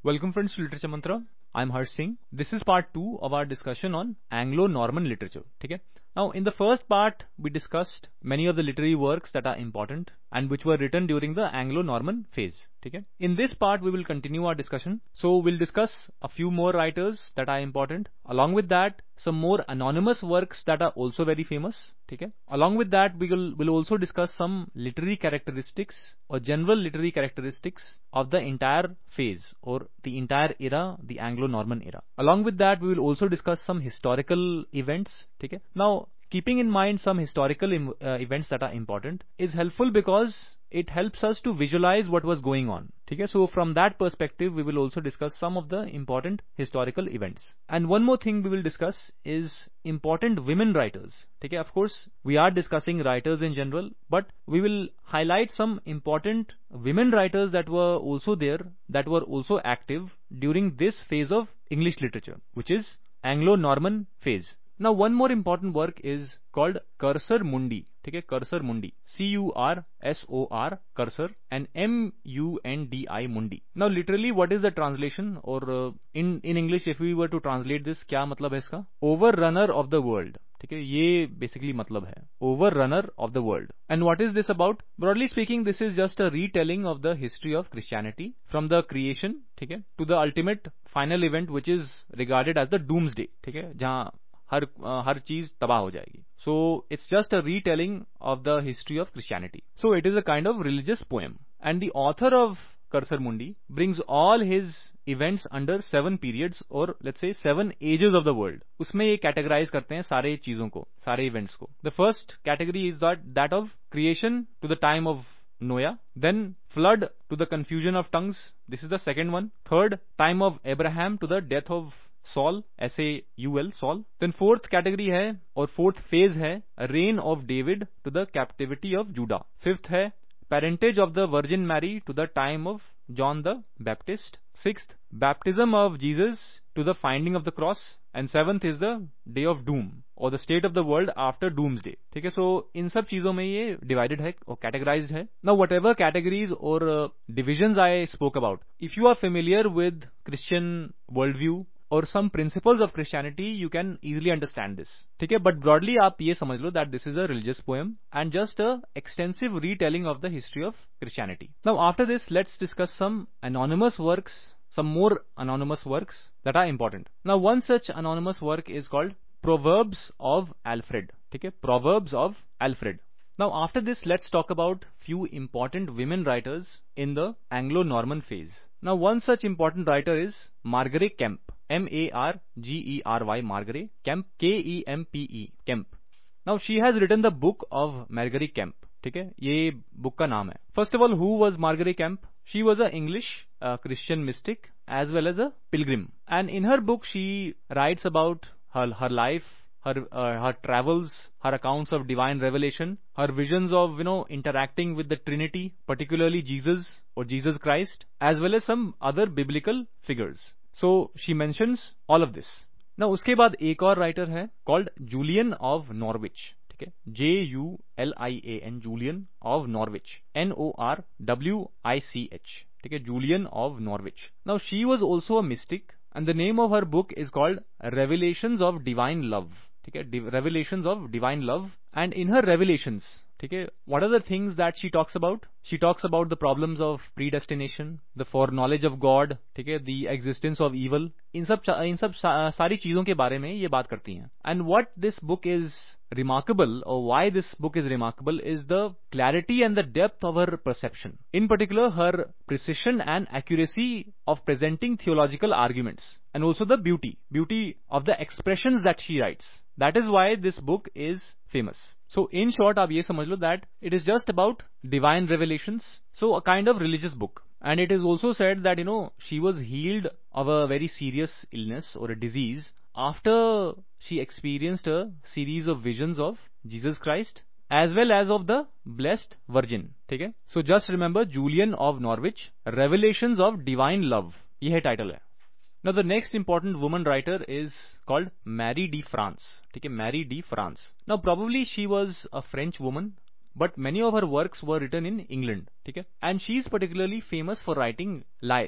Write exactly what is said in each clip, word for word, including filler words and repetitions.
Welcome friends to Literature Mantra. I'm Harsh Singh. This is part two of our discussion on Anglo-Norman literature. Okay? Now, in the first part, we discussed many of the literary works that are important and which were written during the Anglo-Norman phase. Okay? In this part, we will continue our discussion. So, we'll discuss a few more writers that are important. Along with that, some more anonymous works that are also very famous. Okay? Along with that, we will will also discuss some literary characteristics or general literary characteristics of the entire phase or the entire era, the Anglo-Norman era. Along with that, we will also discuss some historical events. Okay? Now, keeping in mind some historical im- uh, events that are important is helpful because it helps us to visualize what was going on. Okay? So from that perspective, we will also discuss some of the important historical events. And one more thing we will discuss is important women writers. Okay? Of course, we are discussing writers in general, but we will highlight some important women writers that were also there, that were also active during this phase of English literature, which is Anglo-Norman phase. Now, one more important work is called Cursor Mundi. Okay, Cursor Mundi. C U R S O R, Cursor, and M U N D I, Mundi. Now, literally, what is the translation? Or uh, in in English, if we were to translate this, क्या मतलब है इसका? Overrunner of the world. ठीक है, ये basically मतलब है. Overrunner of the world. And what is this about? Broadly speaking, this is just a retelling of the history of Christianity from the creation, ठीक है, to the ultimate final event, which is regarded as the Doomsday. ठीक है, जहाँ हर हर चीज तबाह हो जाएगी. So it's just a retelling of the history of Christianity. So it is a kind of religious poem, and the author of Cursor Mundi brings all his events under seven periods, or let's say seven ages of the world. उसमें ये categorize करते हैं सारे चीजों को, सारे events को. The first category is that that of creation to the time of Noah, then flood to the confusion of tongues. This is the second one. Third, time of Abraham to the death of Saul, S A U L, Saul. Then fourth category है और fourth phase है reign of David to the captivity of Judah. Fifth है parentage of the Virgin Mary to the time of John the Baptist. Sixth, baptism of Jesus to the finding of the cross. And seventh is the day of doom or the state of the world after doomsday. ठीक है, so इन सब चीजों में ये divided है और categorized है. Now whatever categories or uh, divisions I spoke about, if you are familiar with Christian worldview or some principles of Christianity, you can easily understand this. ठीक है, but broadly आप ये समझ लो that this is a religious poem and just a extensive retelling of the history of Christianity. Now after this, let's discuss some anonymous works, some more anonymous works that are important. Now one such anonymous work is called Proverbs of Alfred. ठीक है, Proverbs of Alfred. Now after this, let's talk about few important women writers in the Anglo-Norman phase. Now one such important writer is Margaret Kemp. M A R G E R Y, Margaret Kemp, K E M P E, Kemp. Now she has written the book of Margaret Kemp. ठीक है, ये book का नाम है. First of all, who was Margaret Kemp? She was an English uh, Christian mystic as well as a pilgrim. And in her book, she writes about her her life, her uh, her travels, her accounts of divine revelation, her visions of, you know, interacting with the Trinity, particularly Jesus or Jesus Christ, as well as some other biblical figures. So she mentions all of this. Now उसके बाद एक और writer है called Julian of Norwich. ठीक है, J U L I A N, Julian of Norwich, N O R W I C H. ठीक है, Julian of Norwich. Now she was also a mystic, and the name of her book is called Revelations of Divine Love. ठीक है, Revelations of Divine Love. And in her revelations, ठीक है, what are the things that she talks about? She talks about the problems of predestination, the foreknowledge of God, ठीक है, the existence of evil. इन सब इन सब सारी चीजों के बारे में ये बात करती हैं. And what this book is remarkable, or why this book is remarkable, is the clarity and the depth of her perception. In particular, her precision and accuracy of presenting theological arguments, and also the beauty, beauty of the expressions that she writes. That is why this book is famous. So in short, आप ये समझ लो that it is just about divine revelations. So a kind of religious book. And it is also said that, you know, she was healed of a very serious illness or a disease after she experienced a series of visions of Jesus Christ as well as of the Blessed Virgin. ठीक है? So just remember Julian of Norwich, Revelations of Divine Love. ये है title है. Now the next important woman writer is called Marie de France. ठीक है, Marie de France. Now probably she was a French woman, but many of her works were written in England. ठीक है, and she is particularly famous for writing lies.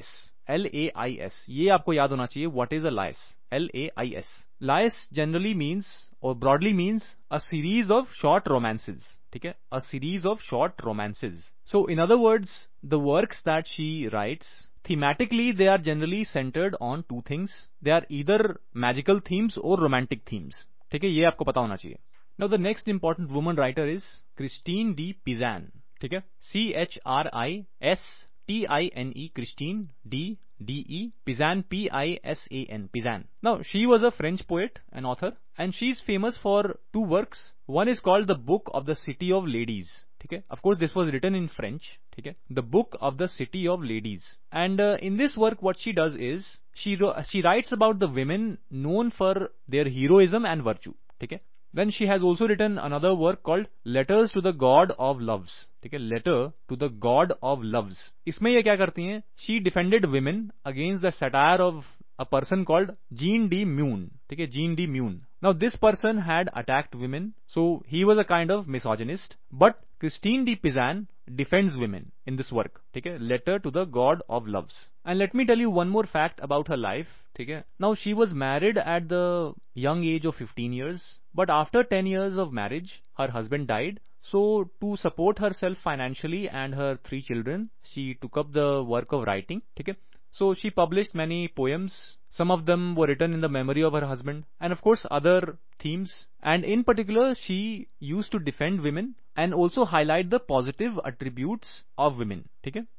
L A I S, ये आपको याद होना चाहिए. What is a lias? L A I S. Lias generally means or broadly means a series of short romances. ठीक है, a series of short romances. So in other words, the works that she writes, thematically they are generally centered on two things. They are either magical themes or romantic themes. ठीक है, ये आपको पता होना चाहिए. Now the next important woman writer is Christine de Pizan. ठीक है, C H R I S T I N E, Christine D D E Pizan, P I S A N, Pizan. Now she was a French poet and author, and she's famous for two works. One is called The Book of the City of Ladies. ठीक है, of course this was written in French. ठीक है, The Book of the City of Ladies. And uh, in this work what she does is she she writes about the women known for their heroism and virtue. ठीक है. Then she has also written another work called Letters to the God of Loves. ठीक है, Letter to the God of Loves. इसमें ये क्या करती हैं? She defended women against the satire of a person called Jean de Meun. ठीक है, Jean de Meun. Now this person had attacked women, so he was a kind of misogynist. But Christine de Pizan defends women in this work. ठीक है, Letter to the God of Loves. And let me tell you one more fact about her life. ठीक है, now she was married at the young age of fifteen years, but after ten years of marriage, her husband died. So to support herself financially and her three children, she took up the work of writing. ठीक है, so she published many poems. Some of them were written in the memory of her husband, and of course other themes. And in particular, she used to defend women and also highlight the positive attributes of women. ठीक है.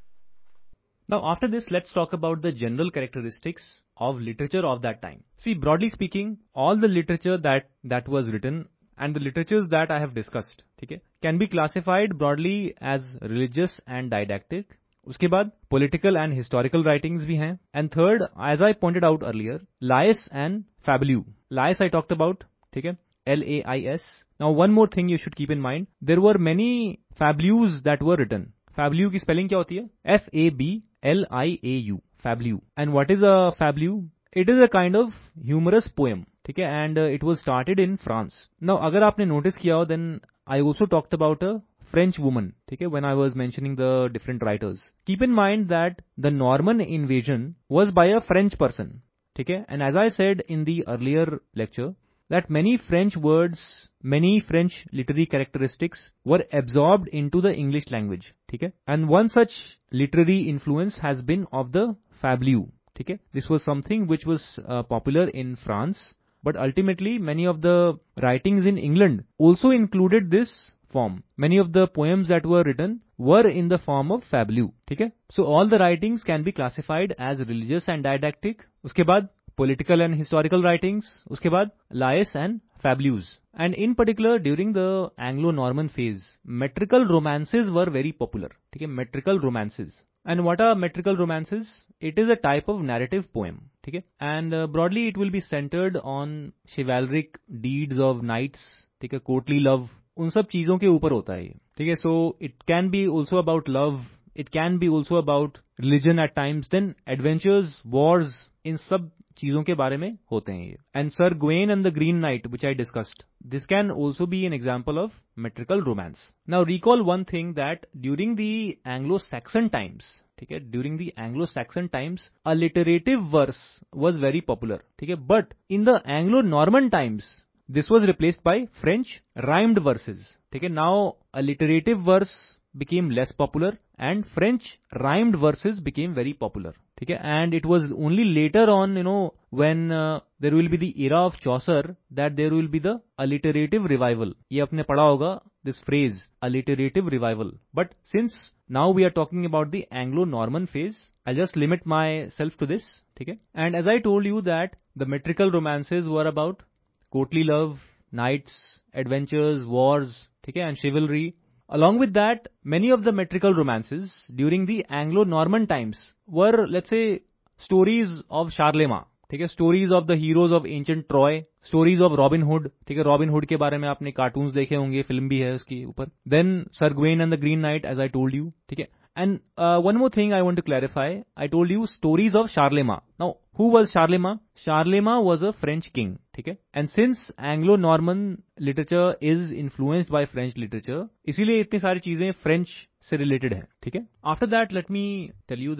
Now after this, let's talk about the general characteristics of literature of that time. See, broadly speaking, all the literature that that was written and the literatures that I have discussed, ठीक है, can be classified broadly as religious and didactic. उसके बाद political and historical writings भी हैं. And third, as I pointed out earlier, lias and fabuleux. Lias I talked about, ठीक है, L A I S. Now one more thing you should keep in mind, there were many fabuleux that were written. Fabuleux की spelling क्या होती है? F A B L I A U, fabuleux. And what is a fabuleux? It is a kind of humorous poem. ठीक है, and uh, it was started in France. Now अगर आपने notice किया हो, then I also talked about a French woman, ठीक है, when I was mentioning the different writers. Keep in mind that the Norman invasion was by a French person, ठीक है, and as I said in the earlier lecture, that many French words, many French literary characteristics were absorbed into the English language, ठीक है, and one such literary influence has been of the fabuleux, ठीक है. This was something which was uh, popular in France, but ultimately many of the writings in England also included this form. Many of the poems that were written were in the form of fabuleux, ठीक है. So all the writings can be classified as religious and didactic. उसके बाद political and historical writings. उसके बाद lias and fabuleux. And in particular during the Anglo-Norman phase, metrical romances were very popular. ठीक है, metrical romances. And what are metrical romances? It is a type of narrative poem. ठीक है, and uh, broadly it will be centered on chivalric deeds of knights. ठीक है, courtly love. उन सब चीजों के ऊपर होता है ये. ठीक है, so it can be also about love. It can be also about religion at times. Then adventures, wars, इन सब चीजों के बारे में होते हैं ये. And Sir Gawain and the Green Knight, which I discussed, this can also be an example of metrical romance. Now recall one thing, that during the Anglo-Saxon times, ठीक है, during the Anglo-Saxon times, alliterative verse was very popular. ठीक है, but in the Anglo-Norman times, this was replaced by French rhymed verses. ठीक है, now alliterative verse became less popular and French rhymed verses became very popular. ठीक है, and it was only later on, you know, when uh, there will be the era of Chaucer, that there will be the alliterative revival. ये आपने पढ़ा होगा this phrase, alliterative revival. But since now we are talking about the Anglo-Norman phase, I'll just limit myself to this. ठीक है, and as I told you that the metrical romances were about courtly love, knights, adventures, wars, ठीक है, and chivalry. Along with that, many of the metrical romances during the Anglo-Norman times were, let's say, stories of Charlemagne. ठीक है, stories of the heroes of ancient Troy, stories of Robin Hood. ठीक है, Robin Hood के बारे में आपने cartoons देखे होंगे, फिल्म भी है उसके ऊपर. Then Sir Gawain and the Green Knight, as I told you. ठीक है, and uh, one more thing I want to clarify. I told you stories of Charlemagne. Now, who was Charlemagne? Charlemagne was a French king. ठीक है, and since Anglo-Norman literature is influenced by French literature, इसीलिए इतनी सारी चीजें French से related हैं. ठीक है. After that, let me tell you that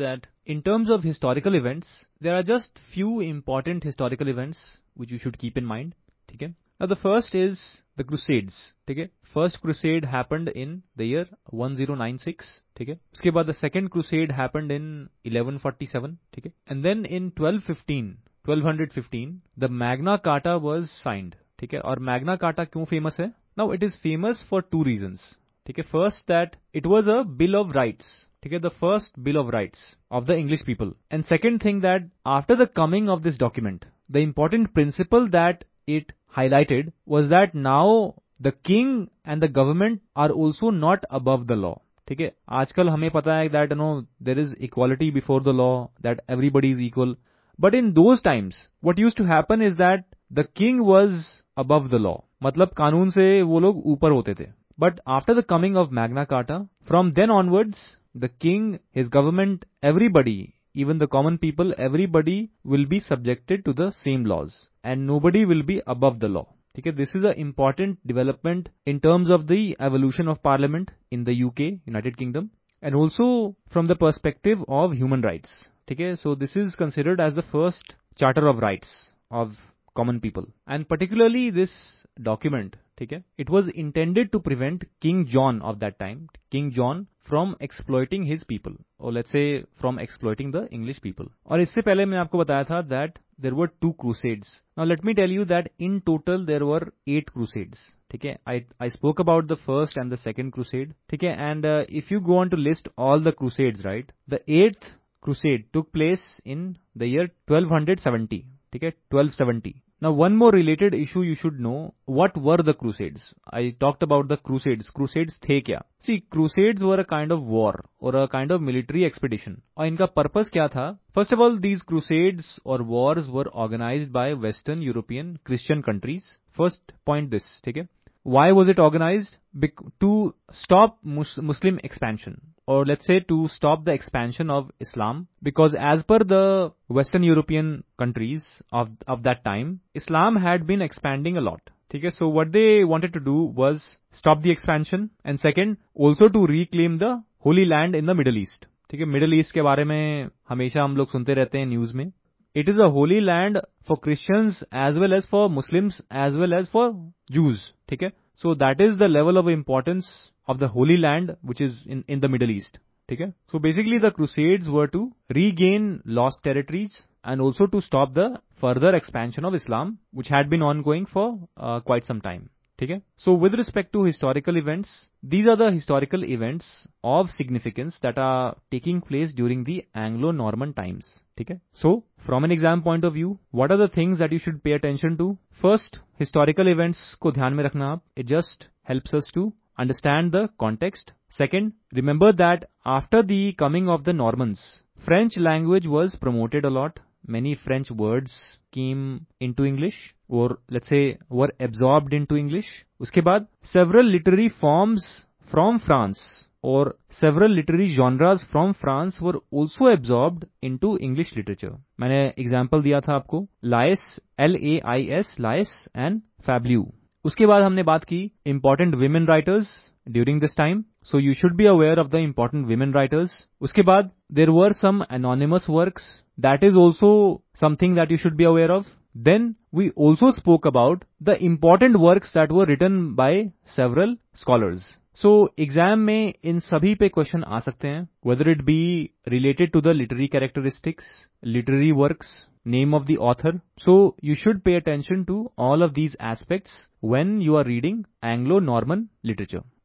in terms of historical events, there are just few important historical events which you should keep in mind. Okay? Now the first is the Crusades. Okay? First crusade happened in the year ten ninety-six. Okay? उसके बाद the second crusade happened in eleven forty-seven. Okay? And then in twelve fifteen, twelve fifteen, the Magna Carta was signed. ठीक है? और Magna Carta क्यों famous है? Now it is famous for two reasons. ठीक है? First, that it was a Bill of Rights. ठीक है? The first Bill of Rights of the English people. And second thing, that after the coming of this document, the important principle that it highlighted was that now the king and the government are also not above the law. ठीक है? आजकल हमें पता है that you know there is equality before the law, that everybody is equal. But in those times, what used to happen is that the king was above the law. मतलब कानून से वो लोग ऊपर होते थे. But after the coming of Magna Carta, from then onwards, the king, his government, everybody, even the common people, everybody will be subjected to the same laws. And nobody will be above the law. Okay, this is an important development in terms of the evolution of parliament in the U K, United Kingdom, and also from the perspective of human rights. Okay, so this is considered as the first Charter of Rights of common people. And particularly this document, okay, it was intended to prevent King John of that time, King John, from exploiting his people, or let's say from exploiting the English people. और इससे पहले मैं आपको बताया था that there were two crusades. Now let me tell you that in total there were eight crusades. ठीक है? I I spoke about the first and the second crusade. ठीक है? And uh, if you go on to list all the crusades, right, the eighth crusade took place in the year twelve seventy. ठीक है? twelve seventy. Now one more related issue you should know, what were the crusades? I talked about the crusades. Crusades थे क्या? See, crusades were a kind of war or a kind of military expedition. और इनका purpose क्या था? First of all, these crusades or wars were organized by Western European Christian countries. First point this, ठीक है? Why was it organized? Bec- to stop mus- Muslim expansion, or let's say to stop the expansion of Islam, because as per the Western European countries of, of that time, Islam had been expanding a lot. Okay, so what they wanted to do was stop the expansion, and second, also to reclaim the Holy Land in the Middle East. ठीक है, Middle East के बारे में हमेशा हम लोग सुनते रहते हैं न्यूज़ में. It is a holy land for Christians as well as for Muslims as well as for Jews. ठीक है? So that is the level of importance of the Holy Land which is in, in the Middle East. ठीक है? So basically the Crusades were to regain lost territories and also to stop the further expansion of Islam which had been ongoing for uh, quite some time. ठीक है? So with respect to historical events, these are the historical events of significance that are taking place during the Anglo-Norman times. ठीक है? So from an exam point of view, what are the things that you should pay attention to? First, historical events को ध्यान में रखना आप. It just helps us to understand the context. Second, remember that after the coming of the Normans, French language was promoted a lot. Many French words came into English, or let's say were absorbed into English. उसके बाद several literary forms from France or several literary genres from France were also absorbed into English literature. मैंने example दिया था आपको, Lais, L A I S, Lais and Fabliau. उसके बाद हमने बात की important women writers during this time. So you should be aware of the important women writers. उसके बाद there were some anonymous works. That is also something that you should be aware of. Then we also spoke about the important works that were written by several scholars. So exam में इन सभी पे question आ सकते हैं. Whether it be related to the literary characteristics, literary works, name of the author. So you should pay attention to all of these aspects when you are reading Anglo-Norman literature.